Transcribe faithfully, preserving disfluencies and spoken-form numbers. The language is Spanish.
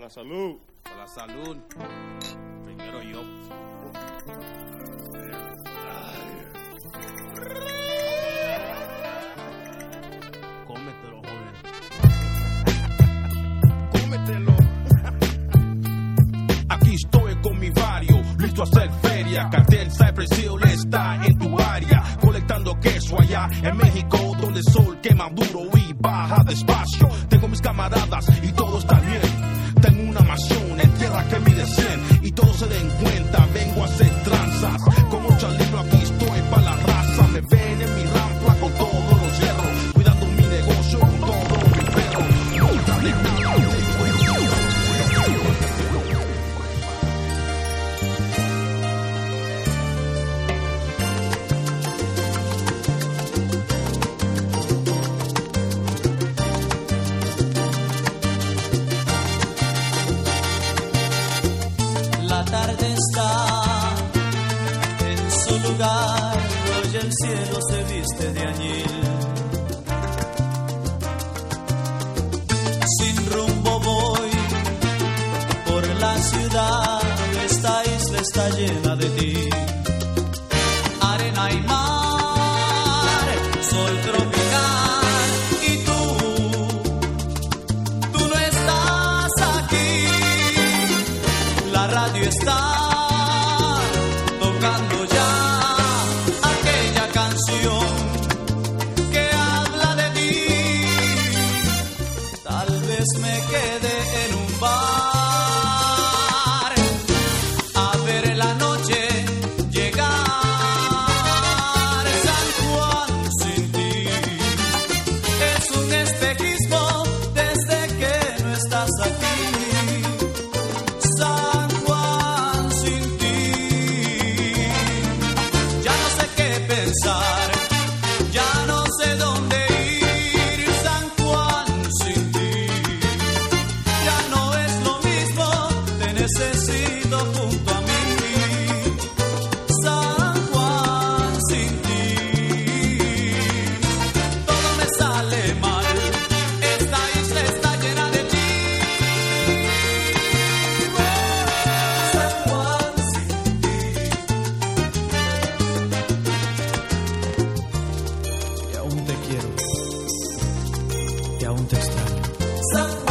la salud. Por la salud. Primero yo. Cómetelo, joven. Cómetelo. Aquí estoy con mi barrio, listo a hacer feria. Cartel Cypress Hill está en tu área, colectando queso allá en México, donde el sol quema duro y baja despacio. Tengo mis camaradas y todo está bien. Tengo una mansión en tierra que mide cien y todos se den cuenta, vengo a hacer tranzas. Como Chalino aquí estoy para la raza. Me ven en mi rampla con todos los hierros, cuidando mi negocio con todo mi perro. Nunca de nada La tarde está en su lugar, hoy el cielo se viste de añil. Sin rumbo voy por la ciudad, esta isla está llena de ti. Arena y mar, sol tropical, y tú, tú no estás aquí. La radio está tocando ya aquella canción que habla de ti. Tal vez me quede en un bar a ver la noche llegar. San Juan sin ti es un espejismo desde que no estás aquí. San Juan sin ti, ya no sé qué pensar, ya no sé dónde ir. San Juan sin ti, ya no es lo mismo, te necesito junto a mí. San Juan sin ti, todo me sale mal, esta isla está llena de ti. San Juan sin ti, y aún te quiero, y aún te extraño. San